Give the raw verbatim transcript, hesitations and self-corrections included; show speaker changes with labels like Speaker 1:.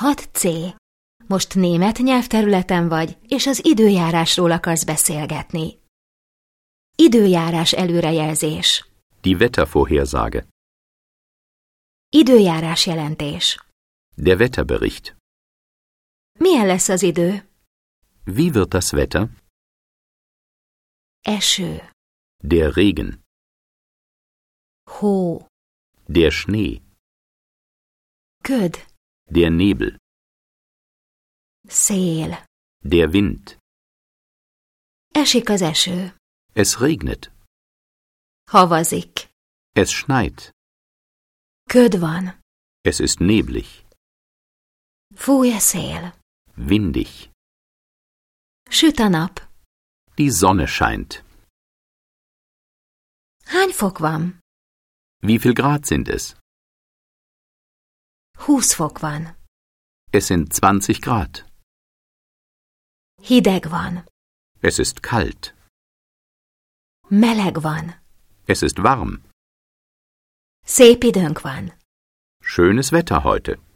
Speaker 1: hat C. Most német nyelvterületen vagy, és az időjárásról akarsz beszélgetni. Időjárás előrejelzés.
Speaker 2: Die Wettervorhersage.
Speaker 1: Időjárás jelentés.
Speaker 2: Der Wetterbericht.
Speaker 1: Milyen lesz az idő?
Speaker 2: Wie wird das Wetter?
Speaker 1: Eső.
Speaker 2: Der Regen.
Speaker 1: Hó.
Speaker 2: Der Schnee.
Speaker 1: Köd.
Speaker 2: Der Nebel.
Speaker 1: Szél.
Speaker 2: Der Wind.
Speaker 1: Esik az eső.
Speaker 2: Es regnet.
Speaker 1: Havazik.
Speaker 2: Es schneit.
Speaker 1: Köd van.
Speaker 2: Es ist neblig.
Speaker 1: Fúj a szél.
Speaker 2: Windig.
Speaker 1: Süt a nap.
Speaker 2: Die Sonne scheint.
Speaker 1: Hány fok van?
Speaker 2: Wie viel Grad sind es?
Speaker 1: Húsz fok van.
Speaker 2: Es sind zwanzig Grad.
Speaker 1: Hideg van.
Speaker 2: Es ist kalt.
Speaker 1: Meleg van.
Speaker 2: Es ist warm.
Speaker 1: Szép időnk van.
Speaker 2: Schönes Wetter heute.